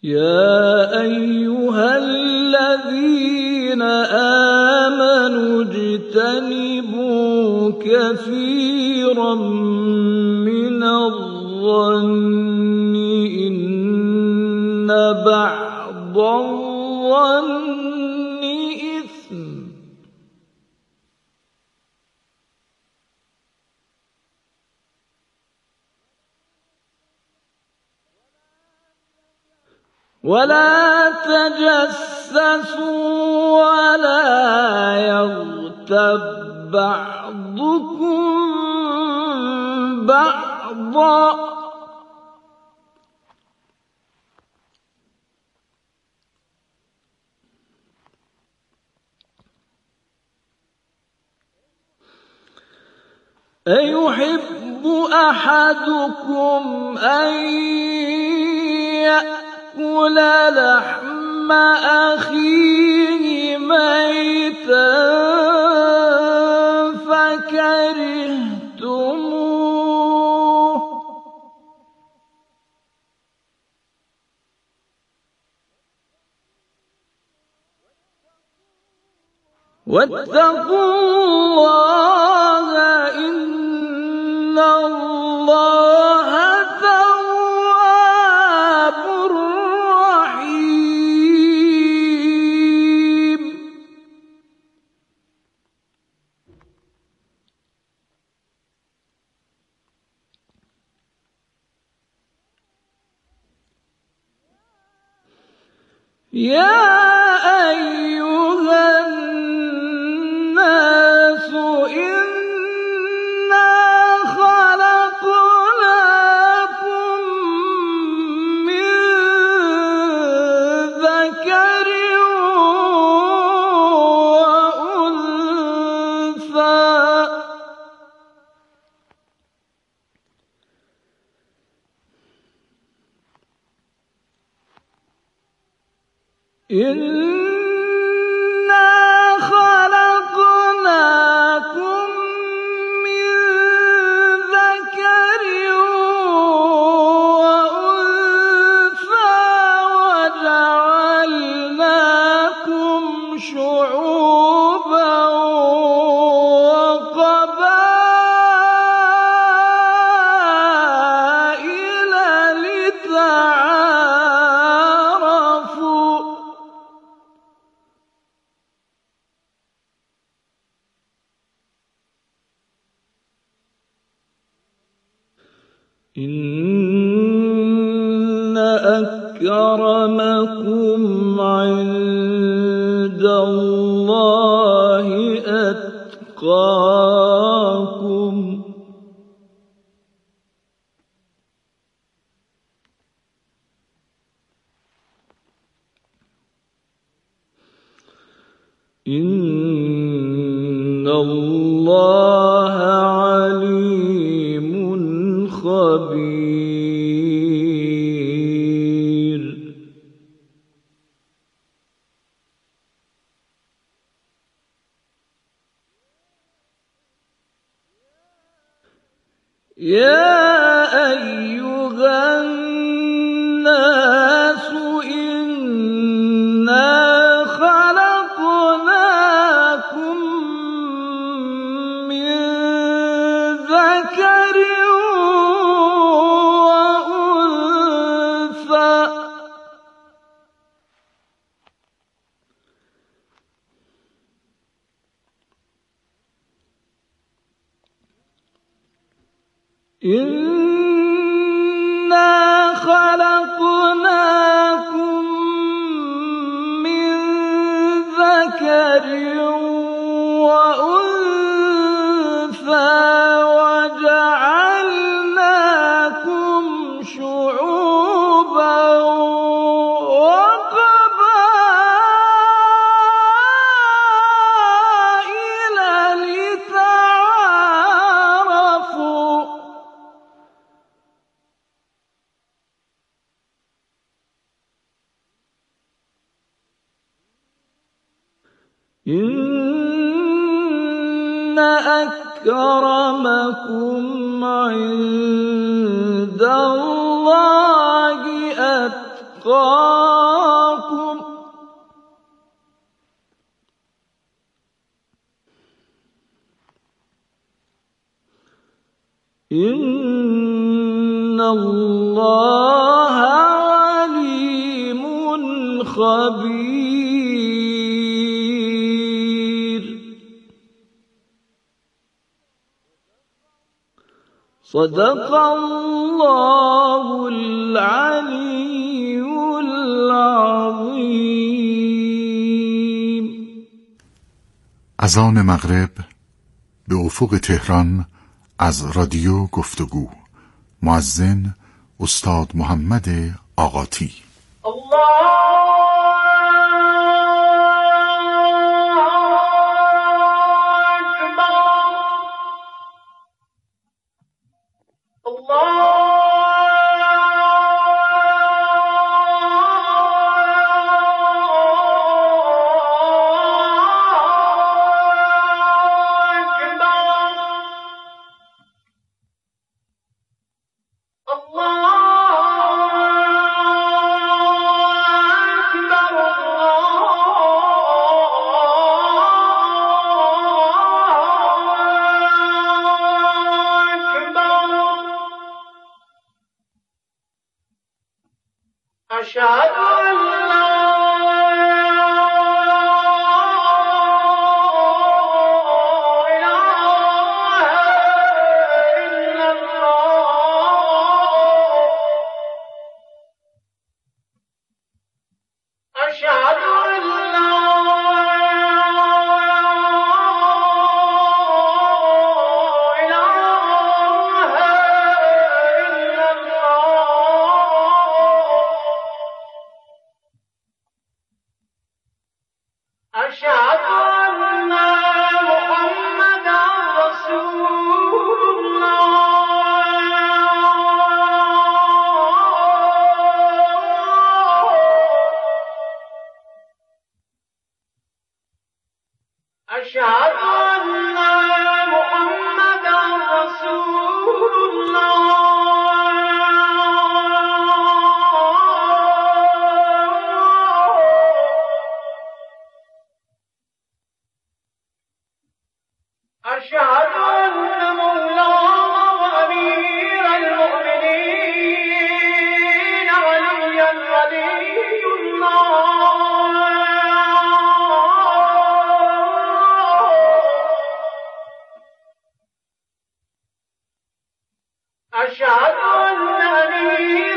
يا أيها الذين آمنوا اجتنبوا كثيرا من الظن إن بعض الظن إثم ولا تجسسوا ولا يغتب بعضكم بعضا أيحب أحدكم أن يأكل لحم أخيه ميتا فكرهتموه واتقوا الله إن الله تواب رحيم يا أيها الناس إنا خلقناكم من ذكر وأنثى إنا خلقناكم من ذكر وأنثى وجعلناكم شعوبا وقبائل لتعارفوا إن أكرمكم عند الله أتقاكم إن الله عليم خبير يا أيها الناس إنا خلقناكم من ذكر وأنثى إنا خلقناكم من ذكر وأنثى وجعلناكم شعوبا وقبائل لتعارفوا إن أكرمكم عند الله أتقاكم إن الله عليم خبير. صدق الله العلي العظيم. اذان مغرب به افق تهران از رادیو گفتگو. مؤذن استاد محمد آقاتی. أشهد أن لا إله إلا الله. أشهد أن لا إله إلا الله. أشهد أن محمدا رسول الله. أشهد أن محمدا رسول الله. أشهد أن مولانا وأمير المؤمنين عليا ولي الله. أشهد أن أمير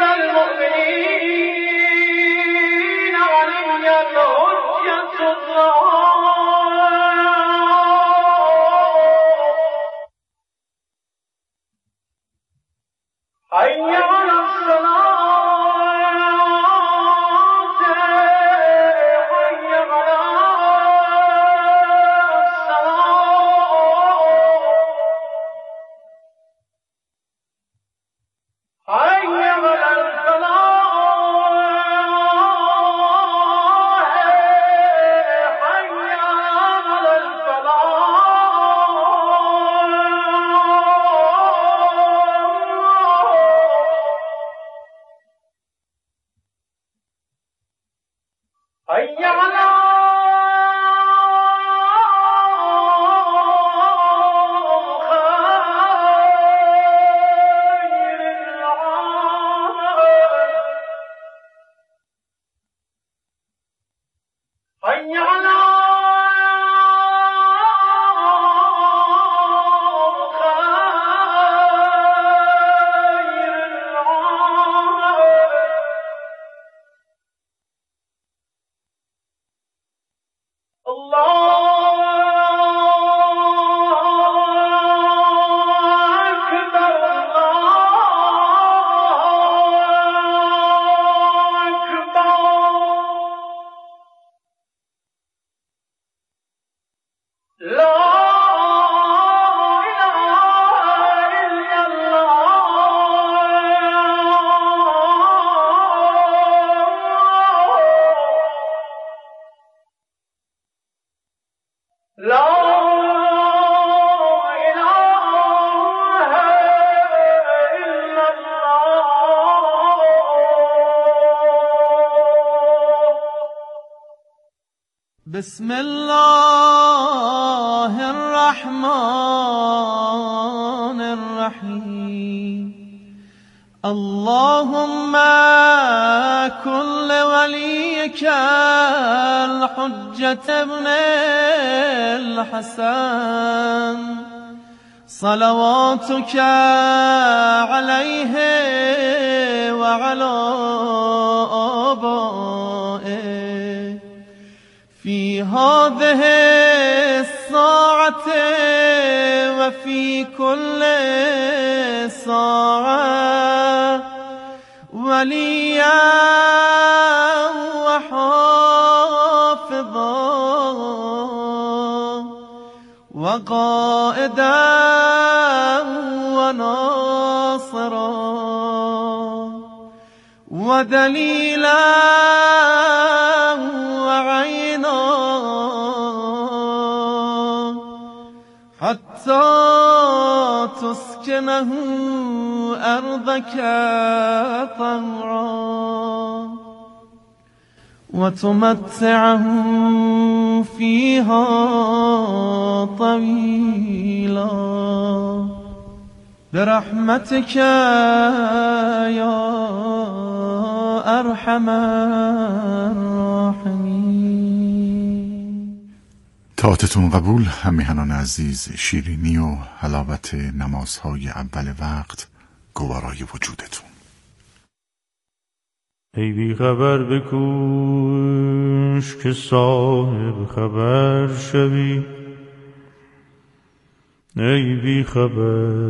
المؤمنين علي الحجة الله. حي على الصلاة، حي على الصلاة، حي على الفلاح، حي على الفلاح. حي على خير العمل. حي على خير العمل. الله أكبر، الله أكبر. لا إله إلا الله. لا إله إلا الله. بسم الله الرحمن الرحيم. الرحيم اللهم كن لوليك الحجة ابن الحسن صلواتك عليه وعلى آبائه في هذه الساعة وفي كل ساعة وليا وحافظا وقائدا وناصرا ودليلا وعينا حتى تسكنه أرضك طوعا وتمتعه فيها طويلا برحمتك يا أرحم الراحمين. طاعتتون قبول همیهنان عزیز. شیرینی و حلاوت نمازهای اول وقت گوارای وجودتون. ای بی خبر بکوش که صاحب خبر شوی، ای بی خبر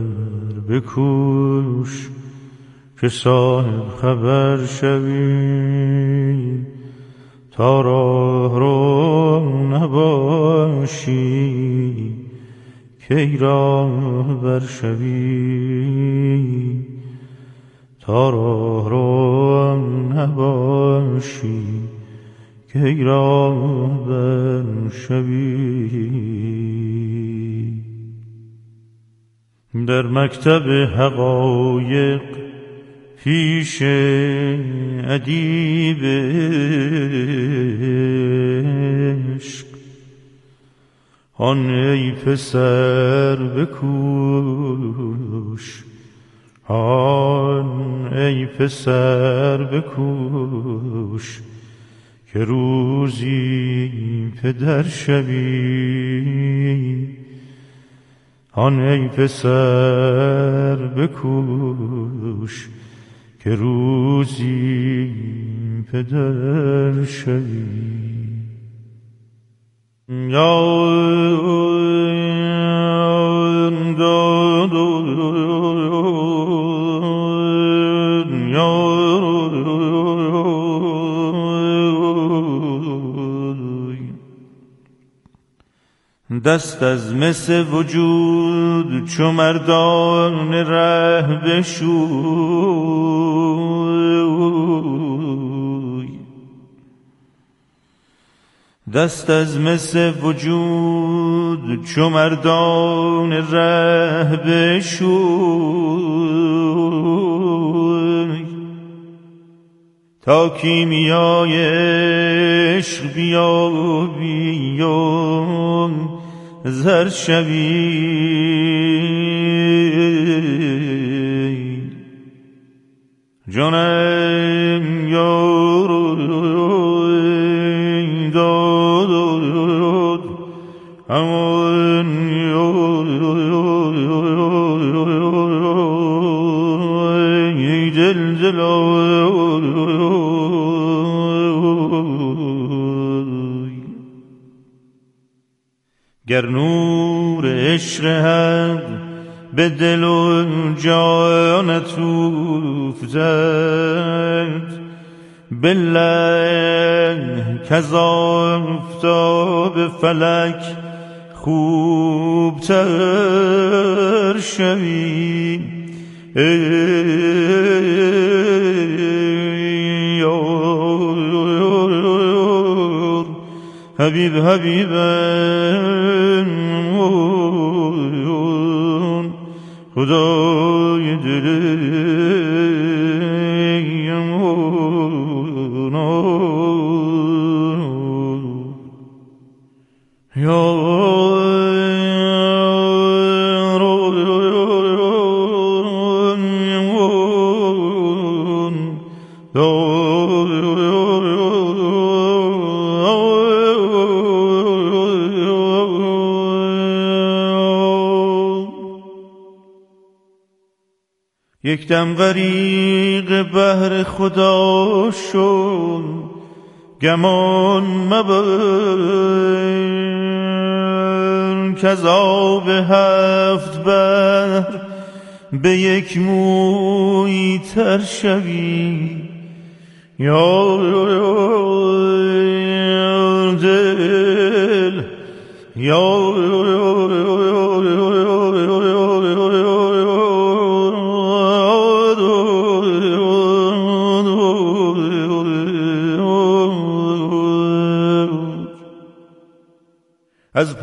بکوش که صاحب خبر شوی، تا راه رو نباشی که ای راه بر شوی، تا راه رو نباشی که ای راه بر شوی. در مکتب حقایق پیش ادیب عشق، آن ای پسر بکوش، آن ای پسر بکوش که روزی پدر شوی، آن ای پسر بکوش که روزی پدر شوی. دست از مس وجود چو مردان ره بشوی، دست از مس وجود چو مردان ره بشوی، تا کیمیای عشق بیابی و زر شوی، جانم یاروی داد همون یاروی دل دلای، گر نور عشق حق به دل و جانت افتد، بالله کز آفتاب فلک خوبتر شوی، ای یار حبیب حبیبم خدای دلیم یا یک دم غریق بحر خدا شد گمان مبر کز آب هفت بحر به یک موی تر شوی یا دل یا از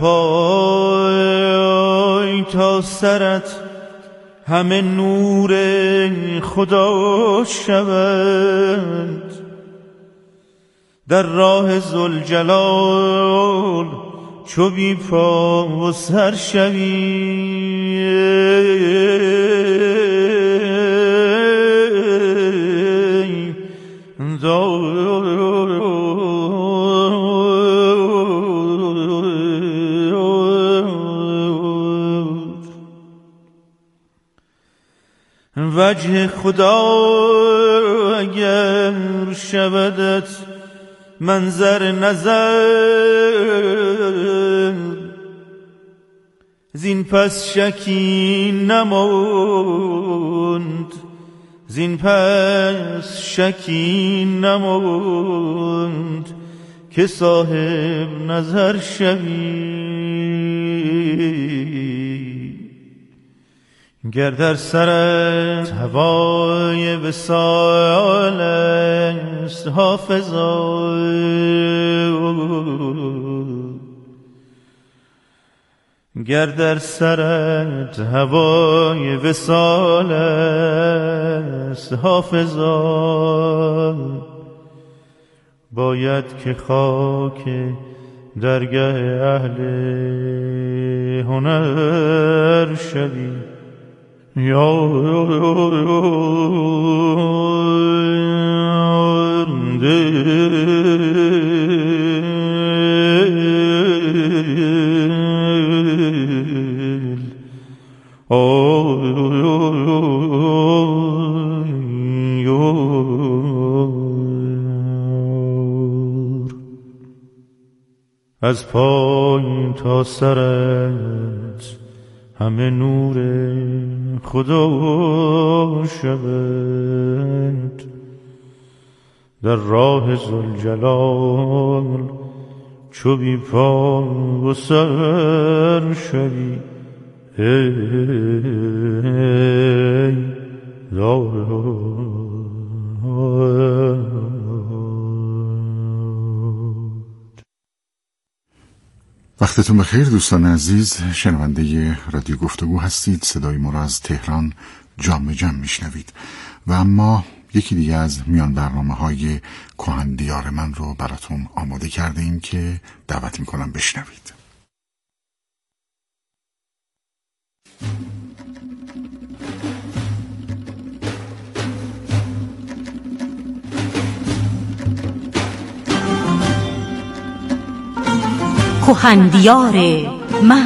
پای تا سرت همه نور خدا شود در راه ذوالجلال چو بی پا و سر شوی وجه خدا اگر شودت منظر نظر زین پس شکی نماند زین پس شکی نماند که صاحب نظر شوی گر در سرت هوای وصال است حافظا گر در سرت هوای وصال است حافظا باید که خاک درگاه اهل هنر شوی یا از پای تا سرت همه نور خدا شود در راه ذوالجلال چو بی پا و سر شوی ای وقتتون بخیر دوستان عزیز، شنونده رادیو گفتگو هستید. صدای ما را از تهران جام جم میشنوید و اما یکی دیگه از میان برنامه‌های کهن من رو براتون آماده کرده ایم که دعوت میکنم بشنوید. کهن من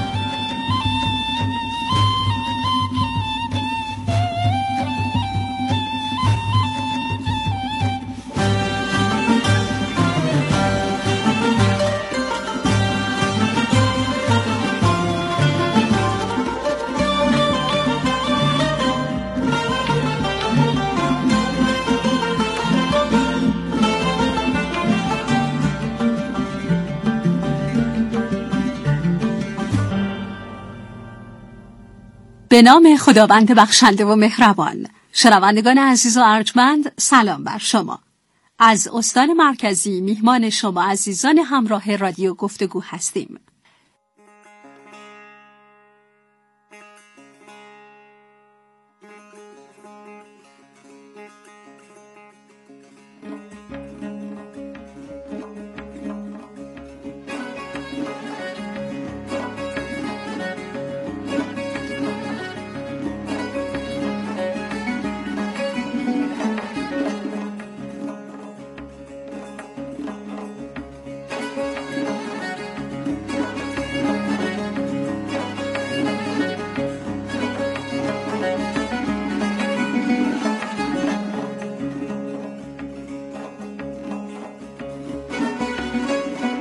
به نام خداوند بخشنده و مهربان. شنوندگان عزیز و ارجمند، سلام بر شما. از استان مرکزی میهمان شما عزیزان همراه رادیو گفتگو هستیم.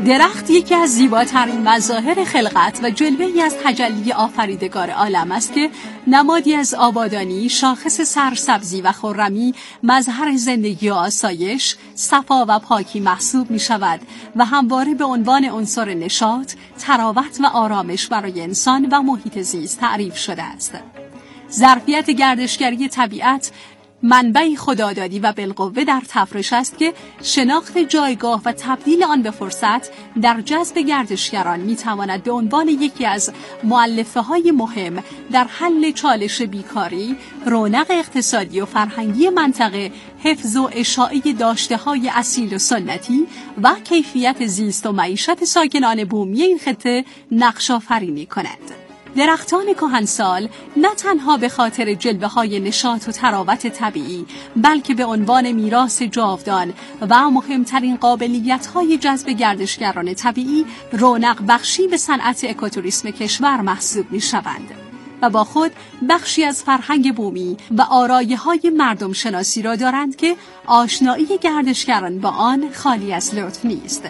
درخت یکی از زیباترین مظاهر خلقت و جلوه‌ای از تجلی آفریدگار عالم است که نمادی از آبادانی، شاخص سرسبزی و خرمی، مظهر زندگی و آسایش، صفا و پاکی محسوب می شود و همواره به عنوان عنصر نشاط، تراوت و آرامش برای انسان و محیط زیست تعریف شده است. ظرفیت گردشگری طبیعت منبعی خدادادی و بالقوه در تفرش است که شناخت جایگاه و تبدیل آن به فرصت در جذب گردشگران میتواند به عنوان یکی از مؤلفه‌های مهم در حل چالش بیکاری، رونق اقتصادی و فرهنگی منطقه، حفظ و اشاعه داشته‌های اصیل و سنتی و کیفیت زیست و معیشت ساکنان بومی این خطه نقش آفرینی کند. درختان کهنسال نه تنها به خاطر جلوه‌های نشاط و تراوت طبیعی، بلکه به عنوان میراث جاودان و مهمترین قابلیت‌های جذب گردشگران طبیعی رونق بخشی به صنعت اکوتوریسم کشور محسوب می‌شوند و با خود بخشی از فرهنگ بومی و آرایه‌های مردم شناسی را دارند که آشنایی گردشگران با آن خالی از لطف نیست.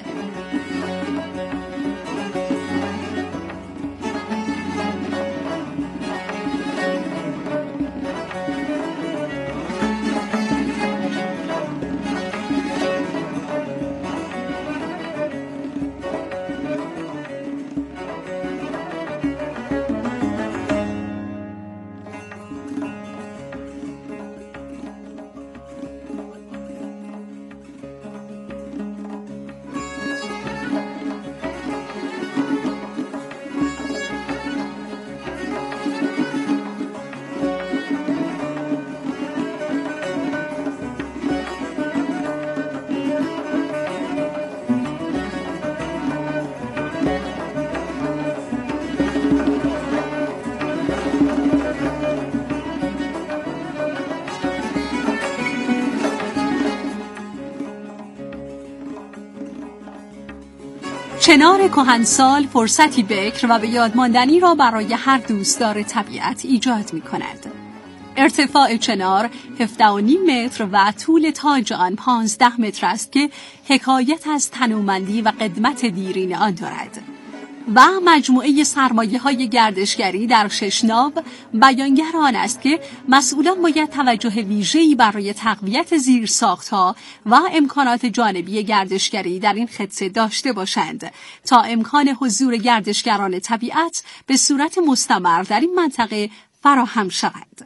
چنار کهنسال فرصتی بکر و به یاد ماندنی را برای هر دوستدار طبیعت ایجاد می کند. ارتفاع چنار 17.5 متر و طول تاج آن 15 متر است که حکایت از تنومندی و قدمت دیرین آن دارد و مجموعه سرمایه‌های گردشگری در 6 ناو بیانگر آن است که مسئولان باید توجه ویژه‌ای برای تقویت زیرساخت‌ها و امکانات جانبی گردشگری در این خطه داشته باشند تا امکان حضور گردشگران طبیعت به صورت مستمر در این منطقه فراهم شود.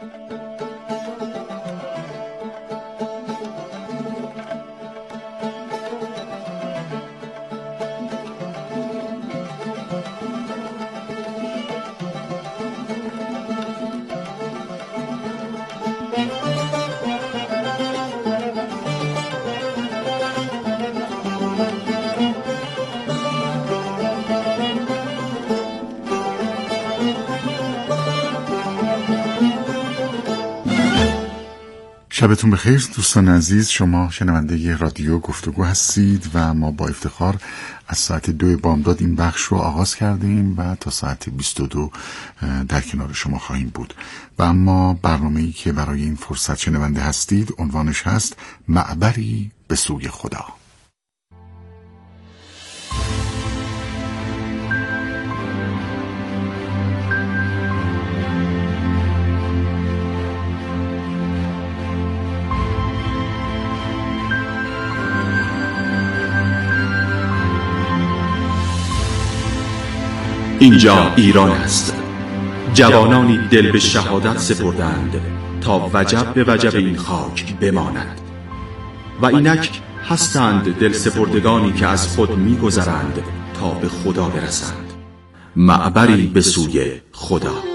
شبتون بخیر دوستان عزیز، شما شنونده رادیو گفتگو هستید و ما با افتخار از ساعت 2 بامداد این بخش رو آغاز کردیم و تا ساعت 22 در کنار شما خواهیم بود. و اما برنامه‌ای که برای این فرصت شنونده هستید عنوانش هست معبری به سوی خدا. اینجا ایران است. جوانانی دل به شهادت سپردند تا وجب به وجب این خاک بماند و اینک هستند دل سپردگانی که از خود می‌گذرند تا به خدا برسند. معبری به سوی خدا.